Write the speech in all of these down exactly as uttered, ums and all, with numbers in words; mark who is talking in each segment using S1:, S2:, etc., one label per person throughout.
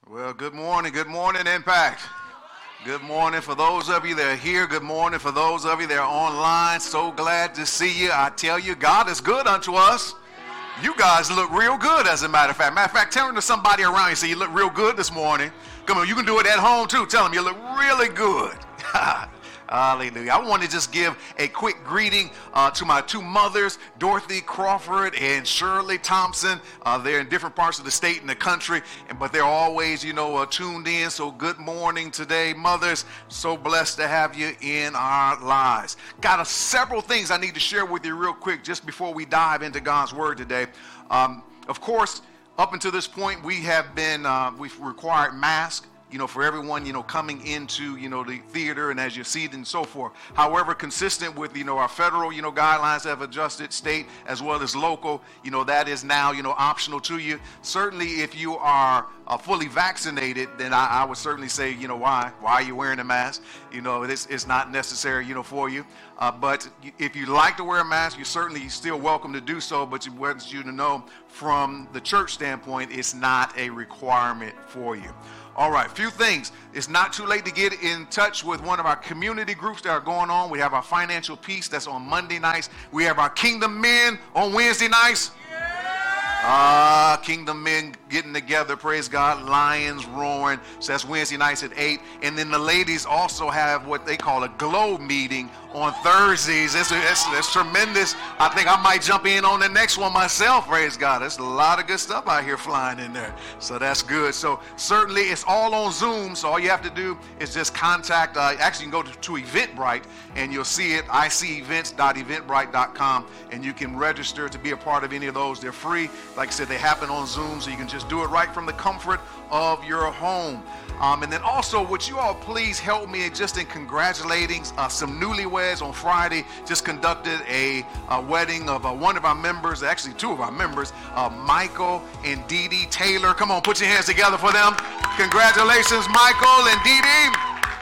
S1: Well, good morning. Good morning, Impact. Good morning for those of you that are here. Good morning for those of you that are online. So glad to see you. I tell you, God is good unto us. You guys look real good, as a matter of fact. Matter of fact, turn to somebody around you and say, you look real good this morning. Come on, you can do it at home too. Tell them you look really good. Hallelujah. I want to just give a quick greeting uh, to my two mothers, Dorothy Crawford and Shirley Thompson. Uh, they're in different parts of the state and the country, and, but they're always, you know, uh, tuned in. So good morning today, mothers. So blessed to have you in our lives. Got a, several things I need to share with you real quick just before we dive into God's Word today. Um, of course, up until this point, we have been, uh, we've required masks. You know, for everyone, you know, coming into, you know, the theater and as you see it and so forth. However, consistent with, you know, our federal, you know, guidelines have adjusted, state as well as local, you know, that is now, you know, optional to you. Certainly, if you are uh, fully vaccinated, then I, I would certainly say, you know, why? Why are you wearing a mask? You know, it's, it's not necessary, you know, for you. Uh, but if you like to wear a mask, you're certainly still welcome to do so. But we want you to know from the church standpoint, it's not a requirement for you. All right, few things. It's not too late to get in touch with one of our community groups that are going on. We have our Financial Peace that's on Monday nights. We have our Kingdom Men on Wednesday nights. Ah, uh, Kingdom Men getting together, praise God, lions roaring. So that's Wednesday nights at eight. And then the ladies also have what they call a glow meeting on Thursdays. It's, it's, it's tremendous. I think I might jump in on the next one myself, praise God. There's a lot of good stuff out here flying in there. So that's good. So certainly it's all on Zoom. So all you have to do is just contact, uh, actually you can go to, to Eventbrite and you'll see it, I C events dot eventbrite dot com, and you can register to be a part of any of those. They're free. Like I said, they happen on Zoom, so you can just do it right from the comfort of your home. Um, and then also, would you all please help me just in congratulating uh, some newlyweds on Friday. Just conducted a, a wedding of uh, one of our members, actually two of our members, uh, Michael and Dee Dee Taylor. Come on, put your hands together for them. Congratulations, Michael and Dee Dee.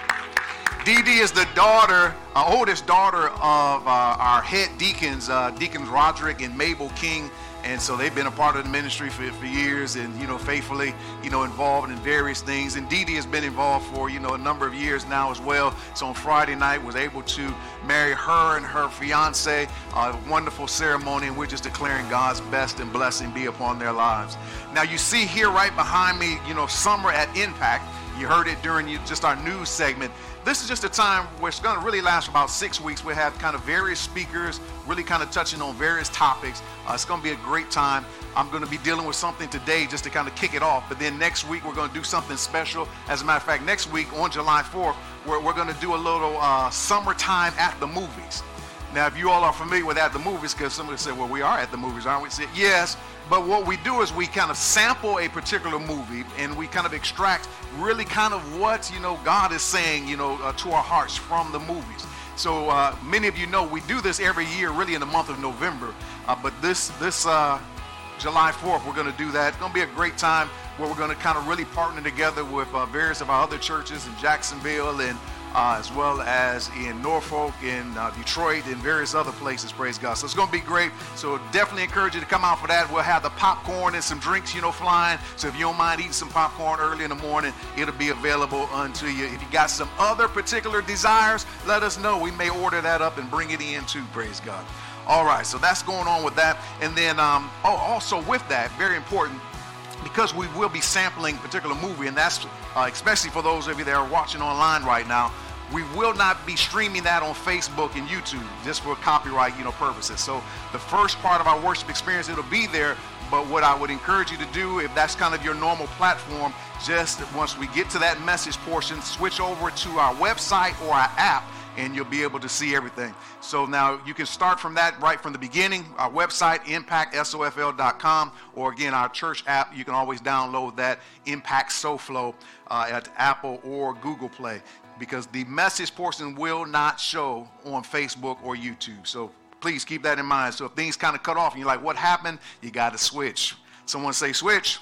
S1: Dee Dee is the daughter, uh, oldest daughter of uh, our head deacons, uh, Deacons Roderick and Mabel King. And so they've been a part of the ministry for, for years and, you know, faithfully, you know, involved in various things. And Dee Dee has been involved for, you know, a number of years now as well. So on Friday night was able to marry her and her fiance, a wonderful ceremony. And we're just declaring God's best and blessing be upon their lives. Now you see here right behind me, you know, Summer at Impact. You heard it during just our news segment. This is just a time where it's going to really last for about six weeks. We have kind of various speakers really kind of touching on various topics. Uh, it's going to be a great time. I'm going to be dealing with something today just to kind of kick it off. But then next week, we're going to do something special. As a matter of fact, next week on July fourth, we're, we're going to do a little uh, summertime at the movies. Now, if you all are familiar with at the movies, because somebody said, well, we are at the movies, aren't we? Say, yes. But what we do is we kind of sample a particular movie and we kind of extract really kind of what, you know, God is saying, you know, uh, to our hearts from the movies. So uh, many of you know we do this every year, really in the month of November. Uh, but this this uh, July fourth, we're going to do that. It's going to be a great time where we're going to kind of really partner together with uh, various of our other churches in Jacksonville and Uh, as well as in Norfolk, in uh, Detroit, and various other places, praise God. So it's going to be great. So definitely encourage you to come out for that. We'll have the popcorn and some drinks, you know, flying. So if you don't mind eating some popcorn early in the morning, it'll be available unto you. If you got some other particular desires, let us know. We may order that up and bring it in too, praise God. All right, so that's going on with that. And then, um, oh, also with that, very important, because we will be sampling a particular movie, and that's uh, especially for those of you that are watching online right now, we will not be streaming that on Facebook and YouTube just for copyright, you know, purposes. So the first part of our worship experience, it'll be there, but what I would encourage you to do, if that's kind of your normal platform, just once we get to that message portion, switch over to our website or our app, and you'll be able to see everything. So now you can start from that right from the beginning. Our website, impact sofl dot com, or again, our church app. You can always download that, Impact SoFlo, uh, at Apple or Google Play, because the message portion will not show on Facebook or YouTube. So please keep that in mind. So if things kind of cut off and you're like, what happened? You got to switch. Someone say switch.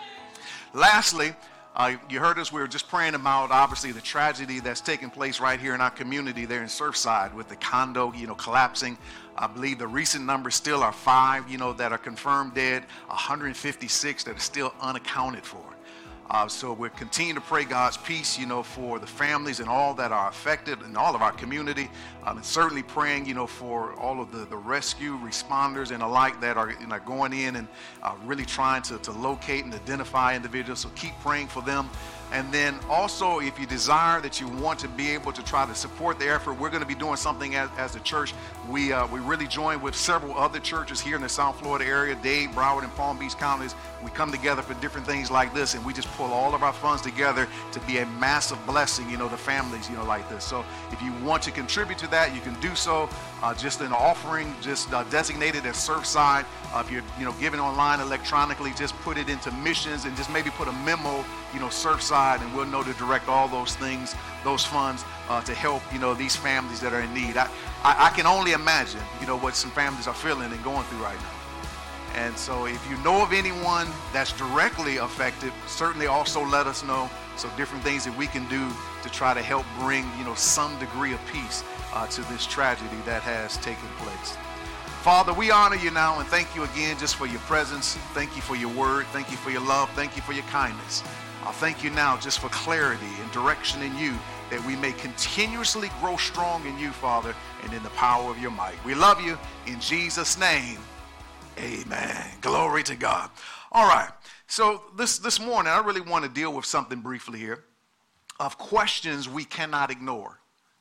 S1: Lastly, Uh, you heard us, we were just praying about, obviously, the tragedy that's taking place right here in our community there in Surfside with the condo, you know, collapsing. I believe the recent numbers still are five, you know, that are confirmed dead, one hundred fifty-six that are still unaccounted for. Uh, so we're continuing to pray God's peace, you know, for the families and all that are affected and all of our community. Um, and certainly praying, you know, for all of the, the rescue responders and the like that are, you know, going in and uh, really trying to, to locate and identify individuals. So keep praying for them. And then also, if you desire that you want to be able to try to support the effort, we're going to be doing something as, as a church. We uh, we really join with several other churches here in the South Florida area, Dade, Broward, and Palm Beach counties. We come together for different things like this, and we just pull all of our funds together to be a massive blessing, you know, to families, you know, like this. So if you want to contribute to that, you can do so. Uh, just an offering, just uh, designated as Surfside. Uh, if you're, you know, giving online electronically, just put it into missions and just maybe put a memo, you know, Surfside, and we'll know to direct all those things, those funds uh, to help, you know, these families that are in need. I, I, I can only imagine, you know, what some families are feeling and going through right now. And so if you know of anyone that's directly affected, certainly also let us know. So different things that we can do to try to help bring, you know, some degree of peace uh, to this tragedy that has taken place. Father, we honor you now and thank you again just for your presence. Thank you for your word. Thank you for your love. Thank you for your kindness. I thank you now just for clarity and direction in you, that we may continuously grow strong in you, Father, and in the power of your might. We love you in Jesus' name. Amen. Glory to God. All right. So this, this morning, I really want to deal with something briefly here of questions we cannot ignore.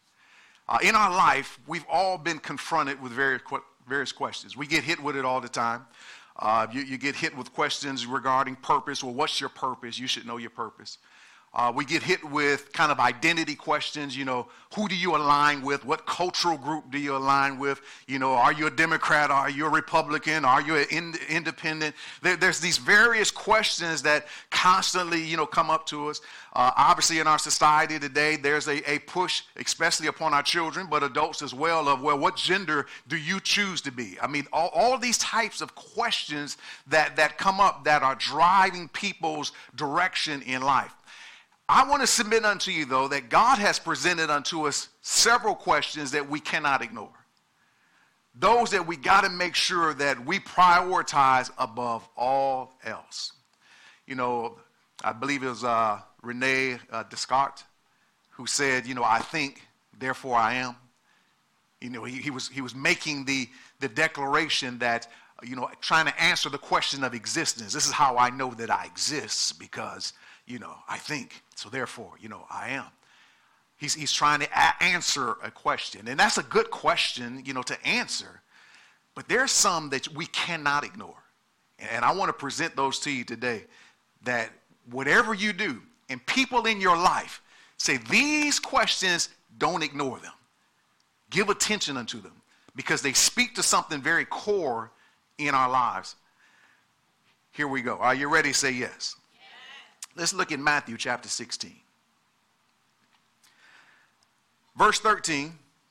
S1: Uh, in our life, we've all been confronted with various, various questions. We get hit with it all the time. Uh, you, you get hit with questions regarding purpose. Well, what's your purpose? You should know your purpose. Uh, we get hit with kind of identity questions. You know, who do you align with? What cultural group do you align with? You know, are you a Democrat? Are you a Republican? Are you an in, independent? There, there's these various questions that constantly, you know, come up to us. Uh, obviously, in our society today, there's a, a push, especially upon our children, but adults as well, of, well, what gender do you choose to be? I mean, all, all these types of questions that, that come up that are driving people's direction in life. I want to submit unto you, though, that God has presented unto us several questions that we cannot ignore. Those that we got to make sure that we prioritize above all else. You know, I believe it was uh, Rene uh, Descartes who said, you know, I think, therefore I am. You know, he, he was he was making the, the declaration that, you know, trying to answer the question of existence. This is how I know that I exist, because, you know, I think, so therefore, you know, I am. He's, he's trying to a- answer a question. And that's a good question, you know, to answer. But there's some that we cannot ignore. And I want to present those to you today, that whatever you do, and people in your life say, these questions, don't ignore them. Give attention unto them, because they speak to something very core in our lives. Here we go. Are you ready? Say yes. Let's look at Matthew chapter sixteen. Verse thirteen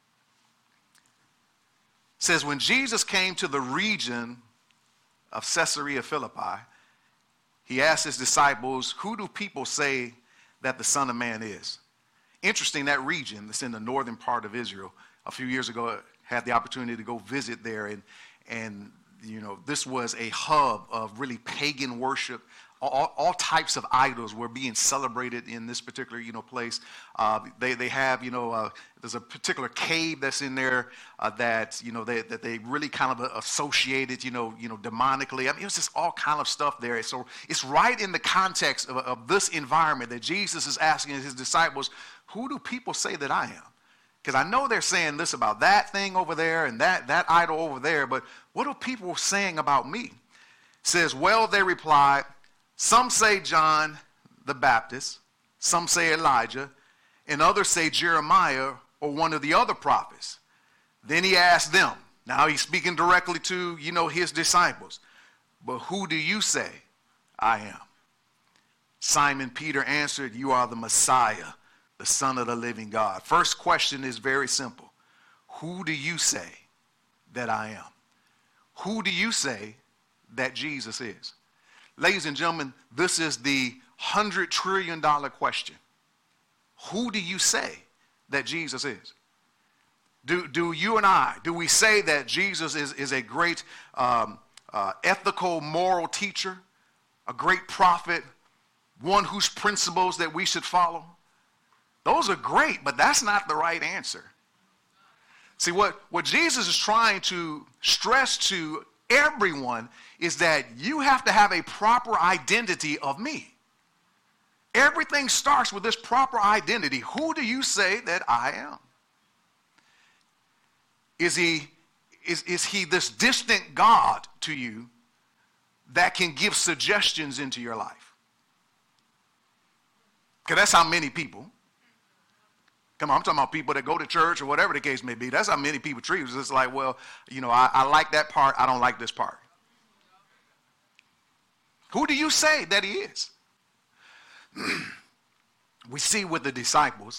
S1: says, when Jesus came to the region of Caesarea Philippi, he asked his disciples, who do people say that the Son of Man is? Interesting, that region that's in the northern part of Israel. A few years ago, I had the opportunity to go visit there, and, and you know, this was a hub of really pagan worship. All, all types of idols were being celebrated in this particular, you know, place. Uh, they they have, you know, uh, there's a particular cave that's in there uh, that, you know, they, that they really kind of associated, you know, you know, demonically. I mean, it was just all kind of stuff there. So it's right in the context of, of this environment that Jesus is asking his disciples, who do people say that I am? Because I know they're saying this about that thing over there and that, that idol over there, but what are people saying about me? It says, well, they replied, some say John the Baptist, some say Elijah, and others say Jeremiah or one of the other prophets. Then he asked them, now he's speaking directly to, you know, his disciples, but who do you say I am? Simon Peter answered, you are the Messiah, the Son of the living God. First question is very simple. Who do you say that I am? Who do you say that Jesus is? Ladies and gentlemen, this is the hundred trillion dollar question. Who do you say that Jesus is? Do, do you and I, do we say that Jesus is, is a great um, uh, ethical, moral teacher, a great prophet, one whose principles that we should follow. Those are great, but that's not the right answer. See, what, what Jesus is trying to stress to everyone is that you have to have a proper identity of me. Everything starts with this proper identity. Who do you say that I am? Is he, is, is he this distant God to you that can give suggestions into your life? Because that's how many people. Come on, I'm talking about people that go to church or whatever the case may be. That's how many people treat it. It's like, well, you know, I, I like that part. I don't like this part. Who do you say that he is? We see with the disciples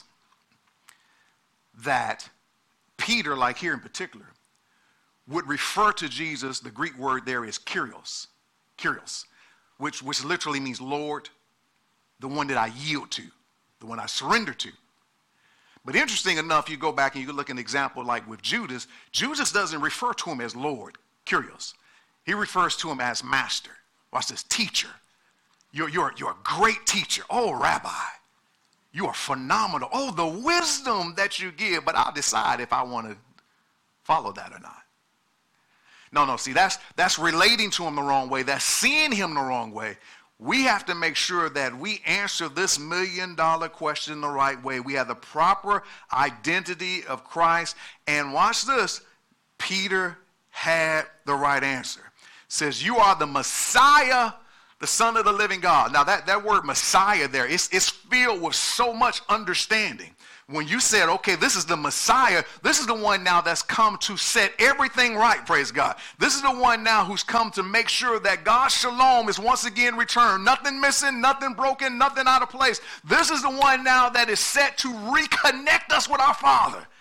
S1: that Peter, like here in particular, would refer to Jesus. The Greek word there is Kyrios, Kyrios, which, which literally means Lord, the one that I yield to, the one I surrender to. But interesting enough, you go back and you look at an example like with Judas. Judas doesn't refer to him as Lord, Kyrios. He refers to him as master. Watch this, teacher. You're, you're, you're a great teacher. Oh, rabbi, you are phenomenal. Oh, the wisdom that you give, but I'll decide if I want to follow that or not. No, no, see, that's, that's relating to him the wrong way. That's seeing him the wrong way. We have to make sure that we answer this million dollar question the right way. We have the proper identity of Christ. And watch this, Peter had the right answer. It says, you are the Messiah, the Son of the living God. Now that, that word Messiah there, it's, it's filled with so much understanding. When you said, okay, this is the Messiah, this is the one now that's come to set everything right, praise God. This is the one now who's come to make sure that God's shalom is once again returned. Nothing missing, nothing broken, nothing out of place. This is the one now that is set to reconnect us with our Father. It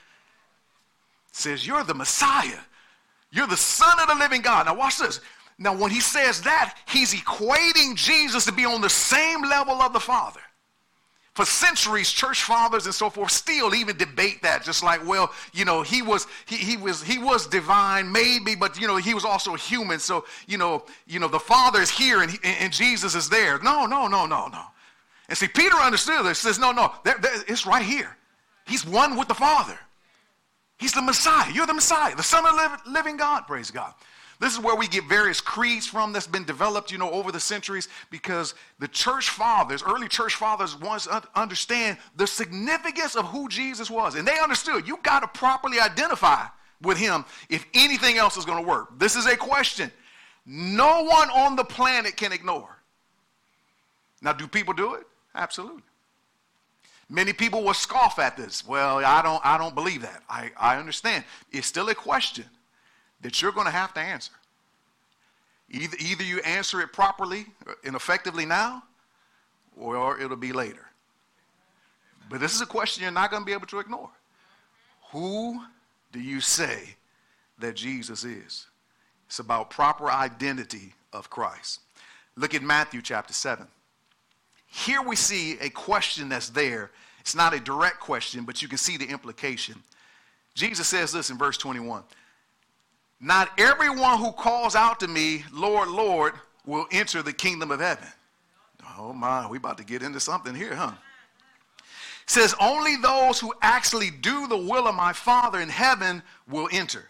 S1: says, you're the Messiah. You're the Son of the living God. Now watch this. Now when he says that, he's equating Jesus to be on the same level of the Father. For centuries, church fathers and so forth still even debate that. Just like, well, you know, he was he, he was he was divine, maybe, but you know, he was also human. So you know, you know, the Father is here and, he, and Jesus is there. No, no, no, no, no. And see, Peter understood this. Says, no, no, there, there, it's right here. He's one with the Father. He's the Messiah. You're the Messiah, the Son of the living God. Praise God. This is where we get various creeds from that's been developed, you know, over the centuries, because the church fathers, early church fathers, once understand the significance of who Jesus was. And they understood you got to properly identify with him if anything else is going to work. This is a question no one on the planet can ignore. Now, do people do it? Absolutely. Many people will scoff at this. Well, I don't, I don't believe that. I, I understand. It's still a question that you're going to have to answer. Either, either you answer it properly and effectively now, or it'll be later. But this is a question you're not going to be able to ignore. Who do you say that Jesus is? It's about proper identity of Christ. Look at Matthew chapter seven. Here we see a question that's there. It's not a direct question, but you can see the implication. Jesus says this in verse twenty-one. Not everyone who calls out to me, Lord, Lord, will enter the kingdom of heaven. Oh my, we about to get into something here, huh? It says, only those who actually do the will of my Father in heaven will enter.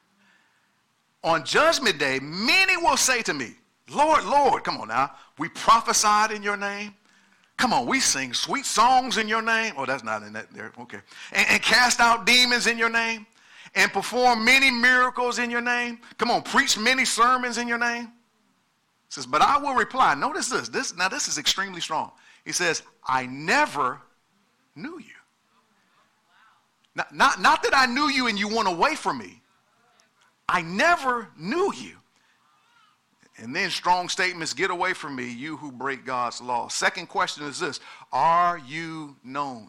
S1: On judgment day, many will say to me, Lord, Lord, come on now, we prophesied in your name. Come on, we sing sweet songs in your name. Oh, that's not in that there, okay. And, and cast out demons in your name. And perform many miracles in your name. Come on, preach many sermons in your name. It says, but I will reply. Notice this. This now this is extremely strong. He says, I never knew you. Not, not, not that I knew you and you went away from me. I never knew you. And then strong statements, get away from me, you who break God's law. Second question is this, are you known?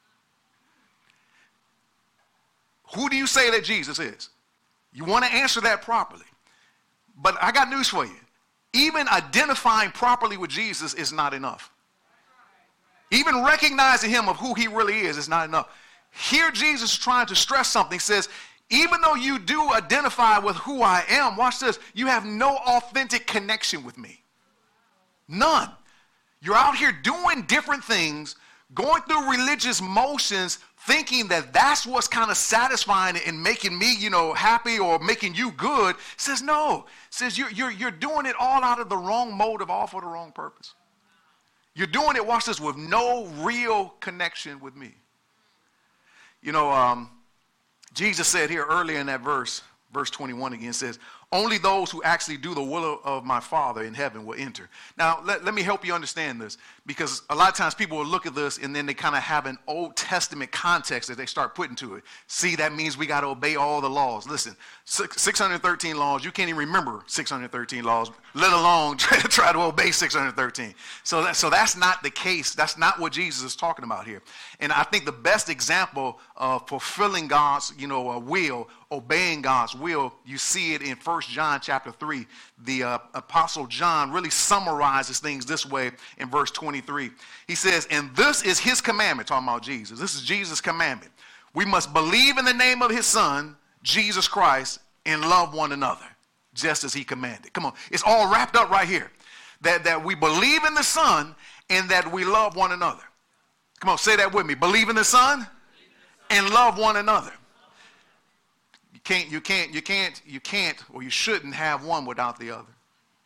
S1: Who do you say that Jesus is? You want to answer that properly. But I got news for you. Even identifying properly with Jesus is not enough. Even recognizing him of who he really is is not enough. Here Jesus is trying to stress something. He says, even though you do identify with who I am, watch this, you have no authentic connection with me. None. You're out here doing different things, going through religious motions, thinking that that's what's kind of satisfying and making me, you know, happy or making you good. It says no. It says you're, you're, you're doing it all out of the wrong motive, all for the wrong purpose. You're doing it, watch this, with no real connection with me. You know, um, Jesus said here earlier in that verse, verse twenty-one again, says, only those who actually do the will of my Father in heaven will enter. Now, let, let me help you understand this, because a lot of times people will look at this and then they kind of have an Old Testament context that they start putting to it. See, that means we got to obey all the laws. Listen, six hundred thirteen laws, you can't even remember six hundred thirteen laws, let alone try to, try to obey six hundred thirteen. So, that, so that's not the case. That's not what Jesus is talking about here. And I think the best example of fulfilling God's, you know, uh, will, obeying God's will, you see it in First John chapter three. The uh, Apostle John really summarizes things this way in verse twenty-three. He says, and this is his commandment, talking about Jesus. This is Jesus' commandment. We must believe in the name of his Son, Jesus Christ, and love one another, just as he commanded. Come on, it's all wrapped up right here. That, that we believe in the Son and that we love one another. Come on, say that with me. Believe in the Son and love one another. You can't, you can't, you can't, you can't, or you shouldn't have one without the other.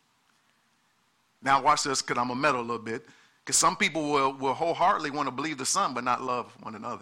S1: Now watch this, because I'm going to meddle a little bit. Because some people will, will wholeheartedly want to believe the Son, but not love one another.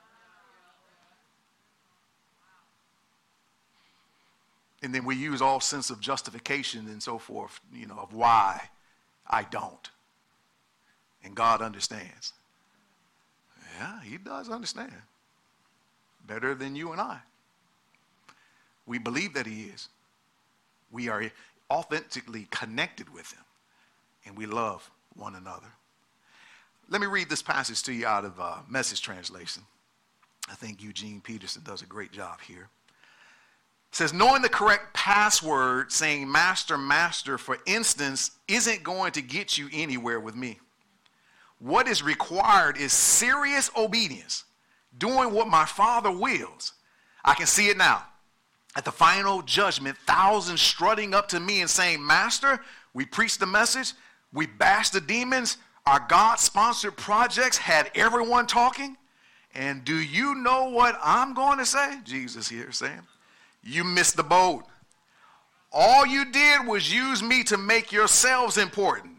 S1: And then we use all sense of justification and so forth, you know, of why I don't. And God understands. Yeah, he does understand. Better than you and I. We believe that he is. We are authentically connected with him. And we love one another. Let me read this passage to you out of uh, Message Translation. I think Eugene Peterson does a great job here. It says, knowing the correct password, saying master, master, for instance, isn't going to get you anywhere with me. What is required is serious obedience, doing what my Father wills. I can see it now. At the final judgment, thousands strutting up to me and saying, Master, we preached the message, we bashed the demons, our God-sponsored projects had everyone talking. And do you know what I'm going to say? Jesus here saying, you missed the boat. All you did was use me to make yourselves important.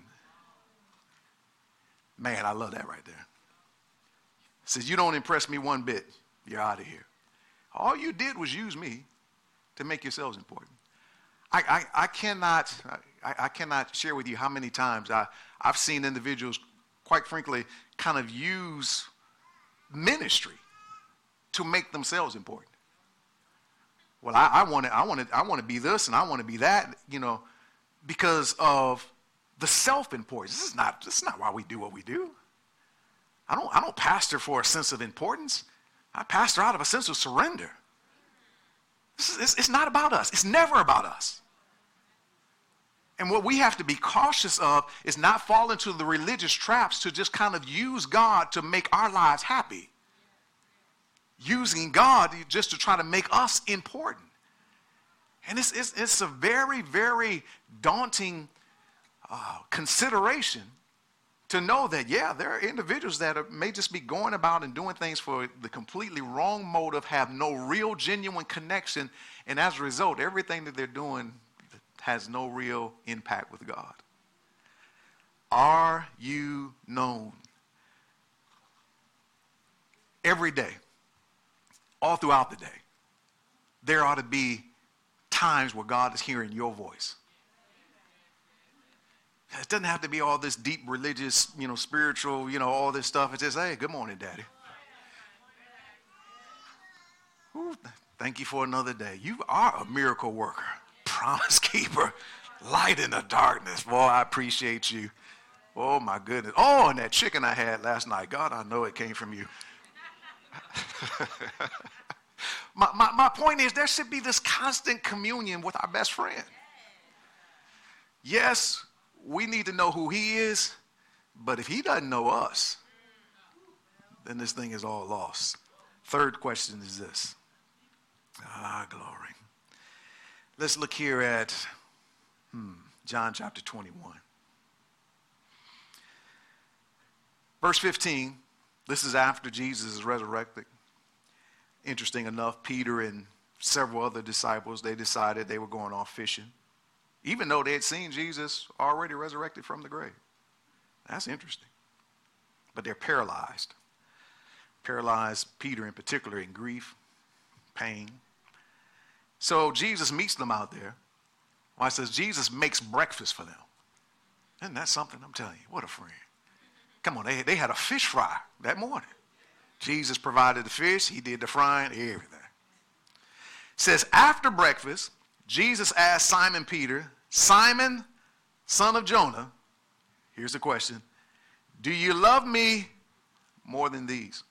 S1: Man, I love that right there. It says, you don't impress me one bit. You're out of here. All you did was use me to make yourselves important. I, I, I cannot I, I cannot share with you how many times I, I've seen individuals, quite frankly, kind of use ministry to make themselves important. Well, I, I want to I want to I want to be this and I want to be that, you know, because of the self-importance. This is not this is not why we do what we do. I don't I don't pastor for a sense of importance. I pastor out of a sense of surrender. This is, it's, it's not about us. It's never about us. And what we have to be cautious of is not fall into the religious traps to just kind of use God to make our lives happy. Using God just to try to make us important. And it's, it's, it's a very, very daunting uh, consideration to know that, yeah, there are individuals that are, may just be going about and doing things for the completely wrong motive, have no real genuine connection, and as a result, everything that they're doing has no real impact with God. Are you known? Every day, all throughout the day, there ought to be times where God is hearing your voice. It doesn't have to be all this deep religious, you know, spiritual, you know, all this stuff. It's just, hey, good morning, Daddy. Ooh, thank you for another day. You are a miracle worker, promise keeper, light in the darkness. Boy, I appreciate you. Oh, my goodness. Oh, and that chicken I had last night. God, I know it came from you. my, my, my point is there should be this constant communion with our best friend. Yes, we need to know who he is, but if he doesn't know us, then this thing is all lost. Third question is this. Ah, glory. Let's look here at hmm, John chapter twenty-one. Verse fifteen, this is after Jesus is resurrected. Interesting enough, Peter and several other disciples, they decided they were going off fishing, even though they had seen Jesus already resurrected from the grave. That's interesting. But they're paralyzed. Paralyzed, Peter in particular, in grief, pain. So Jesus meets them out there. Well, it says Jesus makes breakfast for them. Isn't that something? I'm telling you, what a friend. Come on, they, they had a fish fry that morning. Jesus provided the fish. He did the frying, everything. It says, after breakfast, Jesus asked Simon Peter, Simon, son of Jonah, here's the question, do you love me more than these?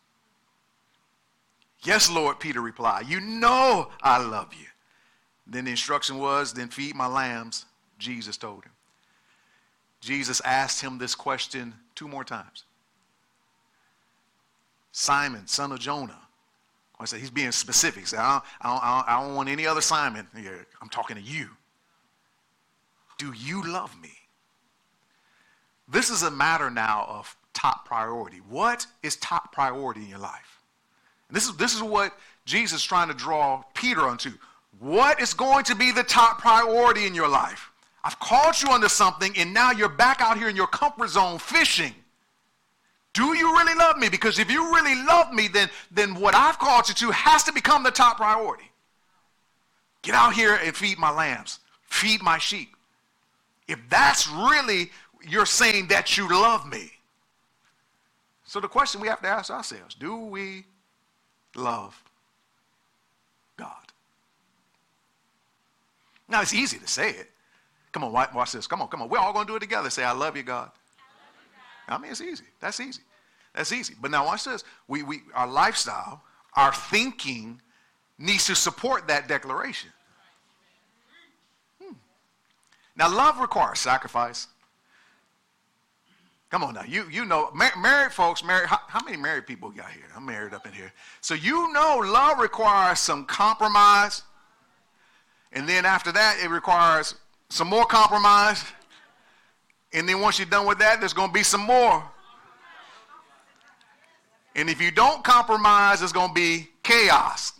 S1: Yes, Lord, Peter replied. You know I love you. Then the instruction was, then feed my lambs, Jesus told him. Jesus asked him this question two more times. Simon, son of Jonah. I said, he's being specific. He said, I don't, I, don't, I don't want any other Simon here. I'm talking to you. Do you love me? This is a matter now of top priority. What is top priority in your life? And this is, this is what Jesus is trying to draw Peter onto. What is going to be the top priority in your life? I've called you onto something, and now you're back out here in your comfort zone fishing. Do you really love me? Because if you really love me, then, then what I've called you to has to become the top priority. Get out here and feed my lambs. Feed my sheep. If that's really, you're saying that you love me. So the question we have to ask ourselves, do we love God? Now, it's easy to say it. Come on, watch this. Come on, come on. We're all going to do it together. Say, I love you, God. I love you, God. I mean, it's easy. That's easy. That's easy. But now watch this. We, we, our lifestyle, our thinking needs to support that declaration. Hmm. Now, love requires sacrifice. Come on now. You, you know, mar- married folks, married, how, how many married people got here? I'm married up in here. So you know love requires some compromise. And then after that, it requires some more compromise. And then once you're done with that, there's going to be some more. And if you don't compromise, it's going to be chaos.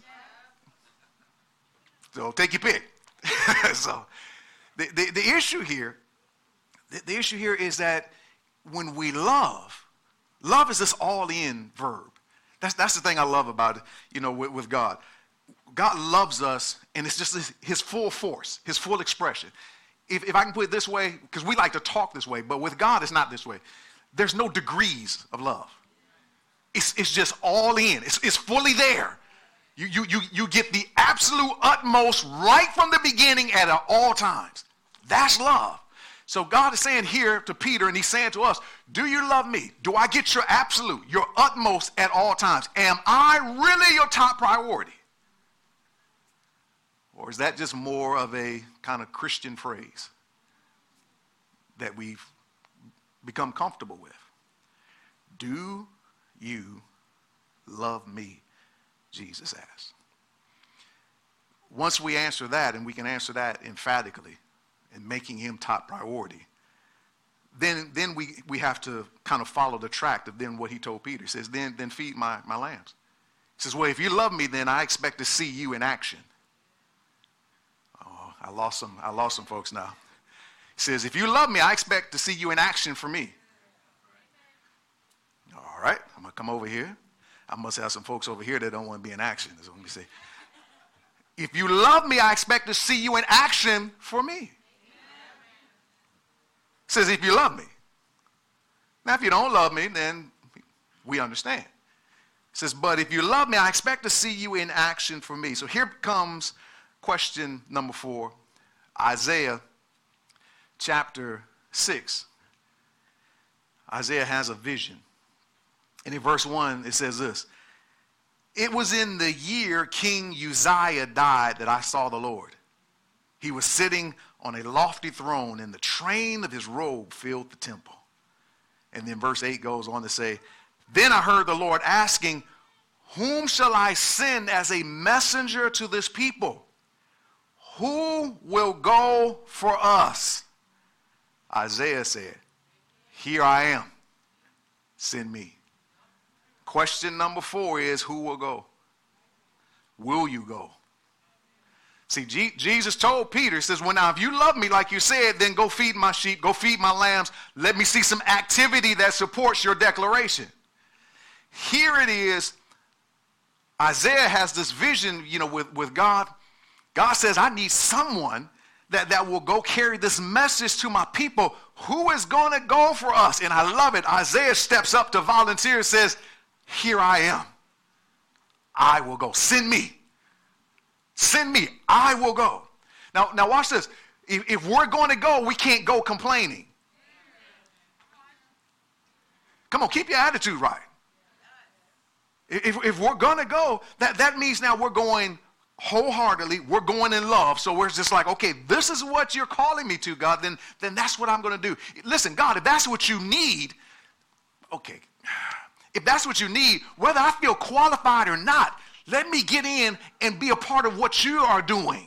S1: So take your pick. So the, the, the issue here, the, the issue here is that when we love, love is this all-in verb. That's, that's the thing I love about it, you know, with, with God. God loves us, and it's just his, his full force, his full expression. If, if I can put it this way, because we like to talk this way, but with God, it's not this way. There's no degrees of love. It's, it's just all in. It's, it's fully there. You, you, you, you get the absolute utmost right from the beginning at all times. That's love. So God is saying here to Peter, and he's saying to us, do you love me? Do I get your absolute, your utmost at all times? Am I really your top priority? Or is that just more of a kind of Christian phrase that we've become comfortable with? Do you love me? Jesus asked. Once we answer that, and we can answer that emphatically and making him top priority, then, then we, we have to kind of follow the track of then what he told Peter. He says, then, then feed my, my lambs. He says, well, if you love me, then I expect to see you in action. I lost some, I lost some folks now. He says, if you love me, I expect to see you in action for me. All right, I'm going to come over here. I must have some folks over here that don't want to be in action. That's what let me say. If you love me, I expect to see you in action for me. He says, if you love me. Now, if you don't love me, then we understand. He says, but if you love me, I expect to see you in action for me. So here comes question number four, Isaiah chapter six. Isaiah has a vision. And in verse one, it says this. It was in the year King Uzziah died that I saw the Lord. He was sitting on a lofty throne, and the train of his robe filled the temple. And then verse eight goes on to say, then I heard the Lord asking, whom shall I send as a messenger to this people? Who will go for us? Isaiah said, here I am. send me. Question number four is, who will go? Will you go? See, G- Jesus told Peter, he says, well, now, if you love me like you said, then go feed my sheep, go feed my lambs. Let me see some activity that supports your declaration. Here it is. Isaiah has this vision, you know, with, with God. God says, I need someone that, that will go carry this message to my people. Who is going to go for us? And I love it. Isaiah steps up to volunteer and says, here I am. I will go. Send me. Send me. I will go. Now, now watch this. If, if we're going to go, we can't go complaining. Come on, keep your attitude right. If, if we're going to go, that, that means now we're going wholeheartedly. We're going in love. So we're just like, okay, this is what you're calling me to, God. Then, then that's what I'm going to do. Listen, God, if that's what you need, okay. If that's what you need, whether I feel qualified or not, let me get in and be a part of what you are doing.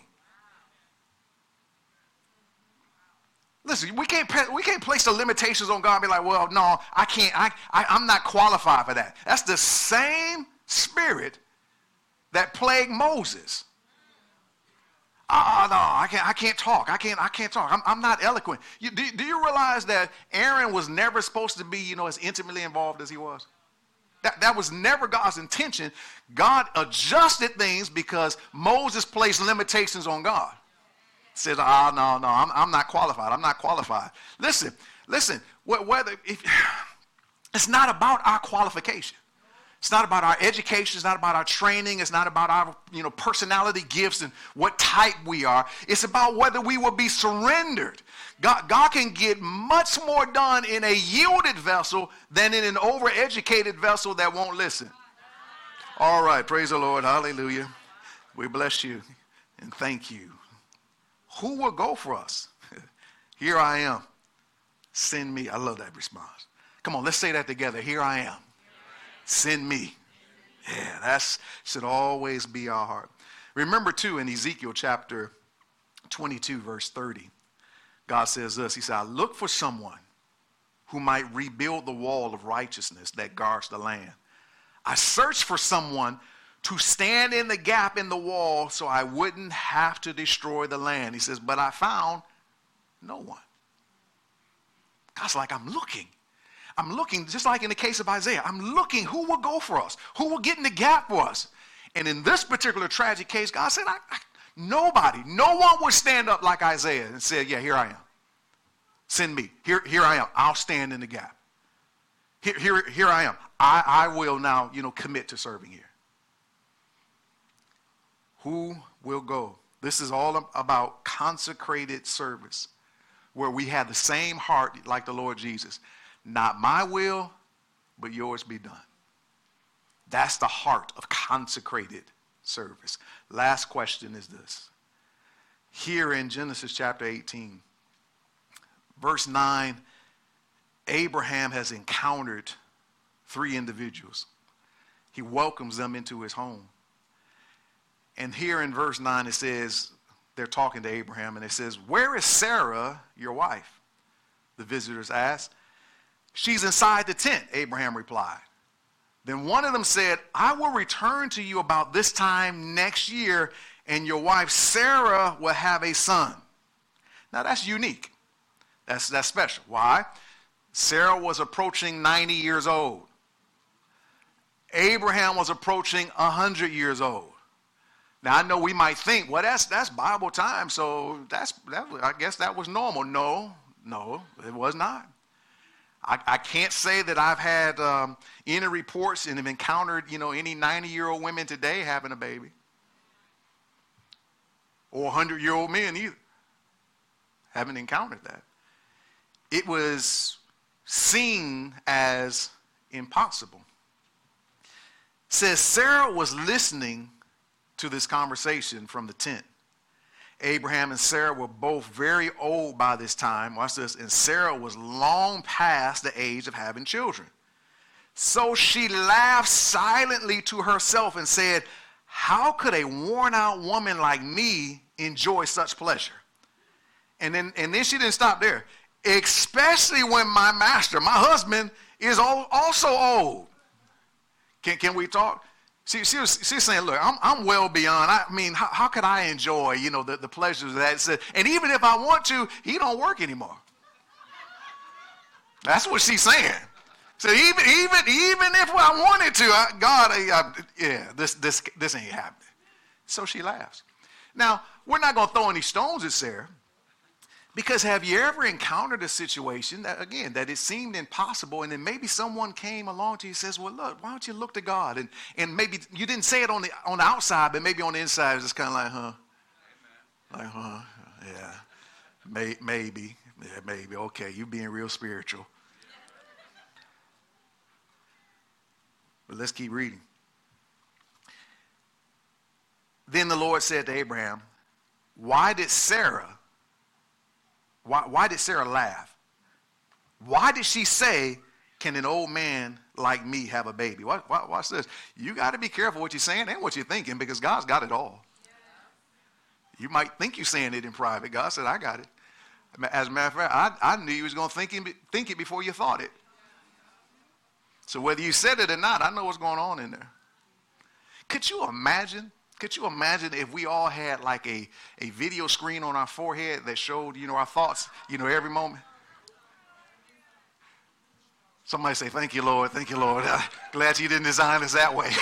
S1: Listen, we can't we can't place the limitations on God and be like, well, no, I can't. I, I I'm not qualified for that. That's the same spirit that plagued Moses. Oh, no, I can't. I can't talk. I can't. I can't talk. I'm, I'm not eloquent. You, do, do you realize that Aaron was never supposed to be, you know, as intimately involved as he was? That, that was never God's intention. God adjusted things because Moses placed limitations on God. Said, ah, oh, no, no, I'm, I'm not qualified. I'm not qualified. Listen, listen, whether if, it's not about our qualification. It's not about our education. It's not about our training. It's not about our, you know, personality gifts and what type we are. It's about whether we will be surrendered. God, God can get much more done in a yielded vessel than in an overeducated vessel that won't listen. All right, praise the Lord. Hallelujah. We bless you and thank you. Who will go for us? Here I am. Send me. I love that response. Come on, let's say that together. Here I am. Send me. Yeah, that should always be our heart. Remember, too, in Ezekiel chapter twenty-two, verse thirty, God says this. He said, I look for someone who might rebuild the wall of righteousness that guards the land. I searched for someone to stand in the gap in the wall so I wouldn't have to destroy the land. He says, but I found no one. God's like, I'm looking. I'm looking, just like in the case of Isaiah, I'm looking who will go for us, who will get in the gap for us. And in this particular tragic case, God said, I, I, nobody, no one would stand up like Isaiah and say, yeah, here I am. Send me. Here, here I am. I'll stand in the gap. Here, here, here I am. I, I will now, you know, commit to serving here. Who will go? This is all about consecrated service, where we have the same heart like the Lord Jesus. Not my will, but yours be done. That's the heart of consecrated service. Last question is this. Here in Genesis chapter eighteen, verse nine, Abraham has encountered three individuals. He welcomes them into his home. And here in verse nine, it says, they're talking to Abraham, and it says, where is Sarah, your wife? The visitors asked. She's inside the tent, Abraham replied. Then one of them said, I will return to you about this time next year, and your wife Sarah will have a son. Now that's unique. That's, that's special. Why? Sarah was approaching ninety years old. Abraham was approaching one hundred years old. Now I know we might think, well, that's that's Bible time, so that's that. I guess that was normal. No, no, it was not. I, I can't say that I've had um, any reports and have encountered, you know, any ninety-year-old women today having a baby, or one hundred-year-old men either. Haven't encountered that. It was seen as impossible. It says Sarah was listening to this conversation from the tent. Abraham and Sarah were both very old by this time. Watch this. And Sarah was long past the age of having children. So she laughed silently to herself and said, how could a worn-out woman like me enjoy such pleasure? And then, and then she didn't stop there. Especially when my master, my husband, is also old. Can, can we talk? She, she was, she's saying, look, I'm, I'm well beyond. I mean, how, how could I enjoy, you know, the, the pleasures of that? And even if I want to, he don't work anymore. That's what she's saying. So even even even if I wanted to, I, God, I, I, yeah, this this this ain't happening. So she laughs. Now, we're not going to throw any stones at Sarah, because have you ever encountered a situation that, again, that it seemed impossible, and then maybe someone came along to you and says, well, look, why don't you look to God? And and maybe you didn't say it on the on the outside, but maybe on the inside, it's kind of like, huh? Like, huh? Yeah, May, maybe, yeah, maybe. Okay, you being real spiritual. But let's keep reading. Then the Lord said to Abraham, why did Sarah, why, why did Sarah laugh? Why did she say, can an old man like me have a baby? Watch, watch this. You got to be careful what you're saying and what you're thinking, because God's got it all. You might think you're saying it in private. God said, I got it. As a matter of fact, I, I knew you was going to think it, think it before you thought it. So whether you said it or not, I know what's going on in there. Could you imagine? Could you imagine if we all had like a, a video screen on our forehead that showed, you know, our thoughts, you know, every moment? Somebody say, thank you, Lord. Thank you, Lord. Uh, glad you didn't design us that way.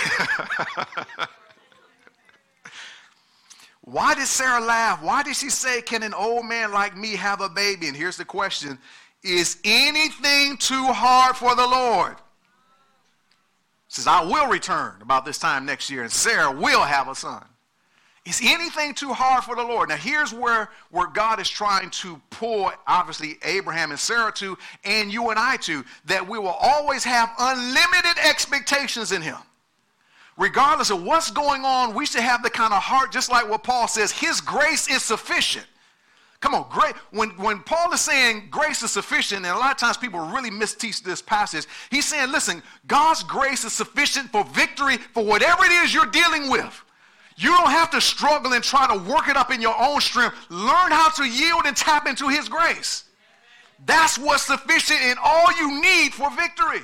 S1: Why did Sarah laugh? Why did she say, can an old man like me have a baby? And here's the question. Is anything too hard for the Lord? Says, I will return about this time next year, and Sarah will have a son. Is anything too hard for the Lord? Now, here's where, where God is trying to pull, obviously, Abraham and Sarah to, and you and I to, that we will always have unlimited expectations in him. Regardless of what's going on, we should have the kind of heart, just like what Paul says, his grace is sufficient. Come on, great. When, when Paul is saying grace is sufficient, and a lot of times people really misteach this passage, he's saying, listen, God's grace is sufficient for victory for whatever it is you're dealing with. You don't have to struggle and try to work it up in your own strength. Learn how to yield and tap into his grace. That's what's sufficient and all you need for victory.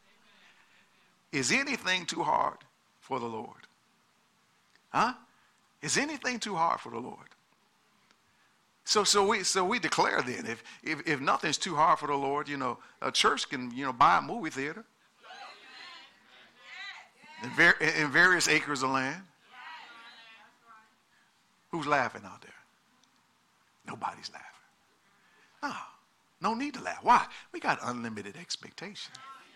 S1: Is anything too hard for the Lord? Huh? Is anything too hard for the Lord? So, so we, so we declare then, if, if, if nothing's too hard for the Lord, you know, a church can, you know, buy a movie theater in, ver- in various acres of land. Who's laughing out there? Nobody's laughing. No, no need to laugh. Why? We got unlimited expectation.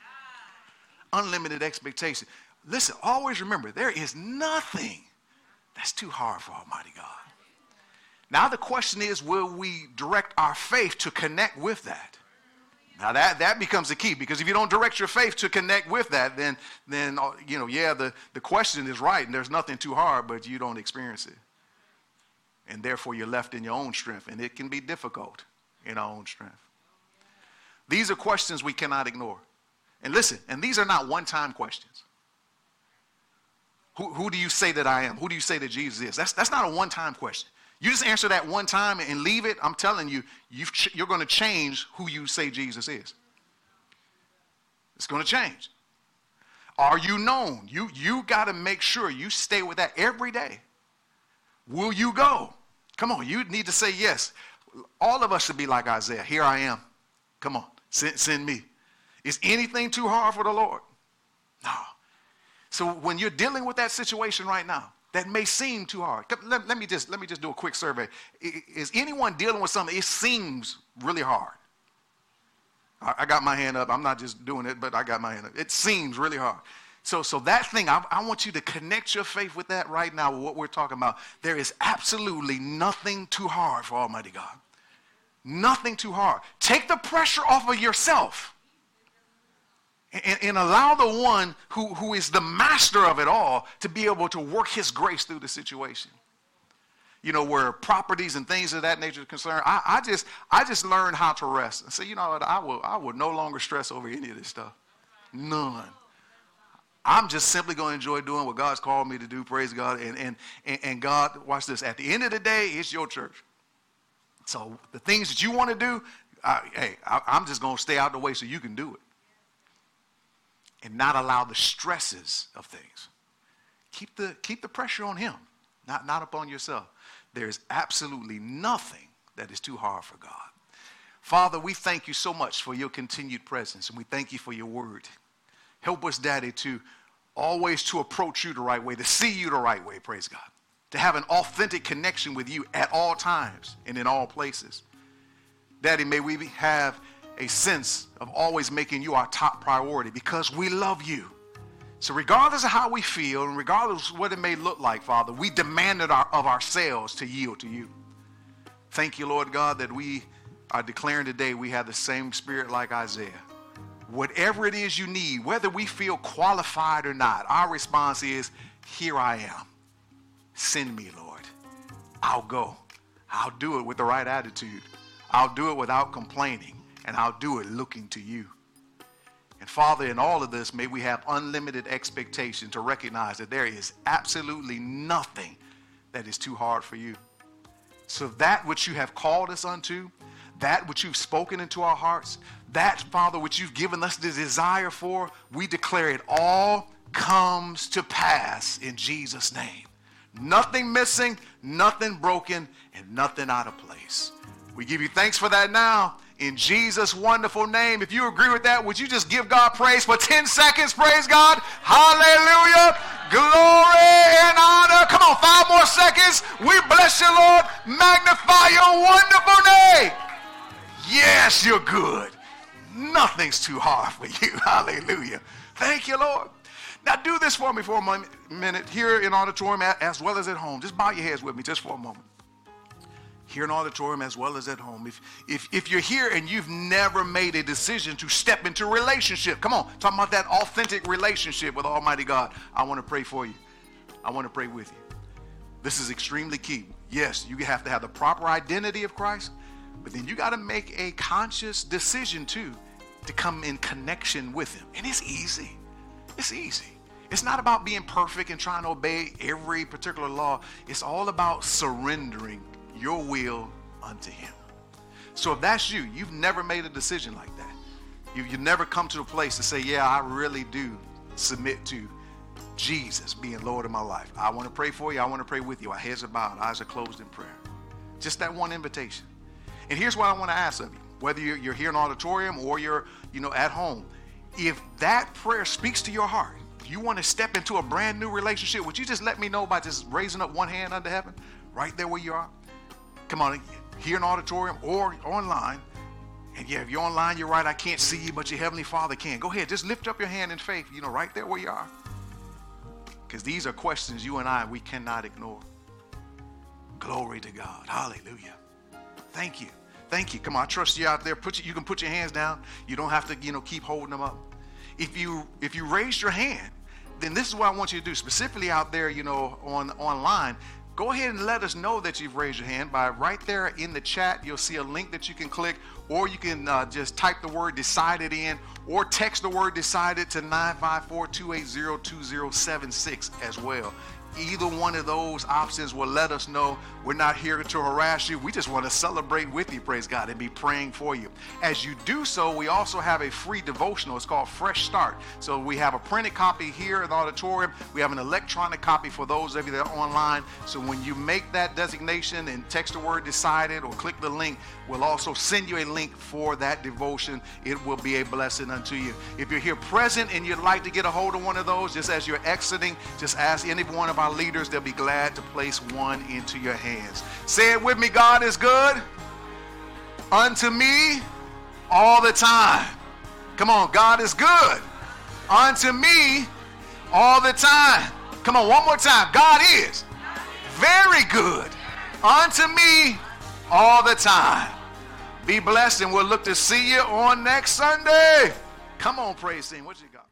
S1: Unlimited expectation. Listen, always remember, there is nothing that's too hard for Almighty God. Now the question is, will we direct our faith to connect with that? Now that, that becomes the key, because if you don't direct your faith to connect with that, then, then you know, yeah, the, the question is right, and there's nothing too hard, but you don't experience it. And therefore you're left in your own strength, and it can be difficult in our own strength. These are questions we cannot ignore. And listen, and these are not one-time questions. Who, who do you say that I am? Who do you say that Jesus is? That's, that's not a one-time question. You just answer that one time and leave it. I'm telling you, you've ch- you're going to change who you say Jesus is. It's going to change. Are you known? You, you got to make sure you stay with that every day. Will you go? Come on, you need to say yes. All of us should be like Isaiah. Here I am. Come on, send, send me. Is anything too hard for the Lord? No. So when you're dealing with that situation right now, that may seem too hard. Let, let me just let me just do a quick survey. Is anyone dealing with something? It seems really hard. I, I got my hand up. I'm not just doing it, but I got my hand up. It seems really hard. So, so that thing, I, I want you to connect your faith with that right now, with what we're talking about. There is absolutely nothing too hard for Almighty God. Nothing too hard. Take the pressure off of yourself. And, and allow the one who, who is the master of it all to be able to work his grace through the situation. You know, where properties and things of that nature are concerned, I, I just I just learned how to rest. And say, you know what, I will I will no longer stress over any of this stuff. None. I'm just simply going to enjoy doing what God's called me to do, praise God. And, and, and, and God, watch this, at the end of the day, it's your church. So the things that you want to do, I, hey, I, I'm just going to stay out the way so you can do it. and not allow the stresses of things. Keep the, keep the pressure on him, not, not upon yourself. There is absolutely nothing that is too hard for God. Father, we thank you so much for your continued presence, and we thank you for your word. Help us, Daddy, to always to approach you the right way, to see you the right way, praise God, to have an authentic connection with you at all times and in all places. Daddy, may we have a sense of always making you our top priority because we love you. So regardless of how we feel and regardless of what it may look like, Father, we demanded our, of ourselves to yield to you. Thank you, Lord God, that we are declaring today we have the same spirit like Isaiah. Whatever it is you need, whether we feel qualified or not, our response is, here I am. Send me, Lord. I'll go. I'll do it with the right attitude. I'll do it without complaining, and I'll do it looking to you. And Father, in all of this, may we have unlimited expectation to recognize that there is absolutely nothing that is too hard for you. So that which you have called us unto, that which you've spoken into our hearts, that, Father, which you've given us the desire for, we declare it all comes to pass in Jesus' name. Nothing missing, nothing broken, and nothing out of place. We give you thanks for that now in Jesus' wonderful name. If you agree with that, would you just give God praise for ten seconds? Praise God. Hallelujah. Glory and honor. Come on, five more seconds. We bless you, Lord. Magnify your wonderful name. Yes, you're good. Nothing's too hard for you. Hallelujah. Thank you, Lord. Now do this for me for a minute here in auditorium as well as at home. Just bow your heads with me just for a moment. Here in auditorium as well as at home. If, if, if you're here and you've never made a decision to step into a relationship, come on, talking about that authentic relationship with Almighty God, I want to pray for you. I want to pray with you. This is extremely key. Yes, you have to have the proper identity of Christ, but then you got to make a conscious decision too to come in connection with him. And it's easy. It's easy. It's not about being perfect and trying to obey every particular law. It's all about surrendering your will unto him. So if that's you, you've never made a decision like that. You, you've never come to a place to say, yeah, I really do submit to Jesus being Lord of my life. I want to pray for you. I want to pray with you. Our heads are bowed, eyes are closed in prayer. Just that one invitation. And here's what I want to ask of you, whether you're, you're here in an auditorium or you're, you know, at home. If that prayer speaks to your heart, you want to step into a brand new relationship, would you just let me know by just raising up one hand under heaven, right there where you are? Come on, here in auditorium or online. And yeah, if you're online, you're right, I can't see you, but your Heavenly Father can. Go ahead, just lift up your hand in faith, you know, right there where you are. Because these are questions you and I, we cannot ignore. Glory to God. Hallelujah. Thank you. Thank you. Come on, I trust you out there. Put you, you can put your hands down. You don't have to, you know, keep holding them up. If you if you raise your hand, then this is what I want you to do. Specifically out there, you know, on online, go ahead and let us know that you've raised your hand by right there in the chat. You'll see a link that you can click, or you can uh, just type the word decided in, or text the word decided to nine five four, two eight zero, two zero seven six as well. Either one of those options will let us know we're not here to harass you. We just want to celebrate with you, praise God, and be praying for you. As you do so, we also have a free devotional. It's called Fresh Start. So we have a printed copy here in the auditorium. We have an electronic copy for those of you that are online. So when you make that designation and text the word decided or click the link, we'll also send you a link for that devotion. It will be a blessing unto you. If you're here present and you'd like to get a hold of one of those, just as you're exiting, just ask any one of our leaders. They'll be glad to place one into your hands. Say it with me. God is good unto me all the time. Come on. God is good unto me all the time. Come on. One more time. God is very good unto me all the time. Be blessed, and we'll look to see you on next Sunday. Come on, praise team. What you got?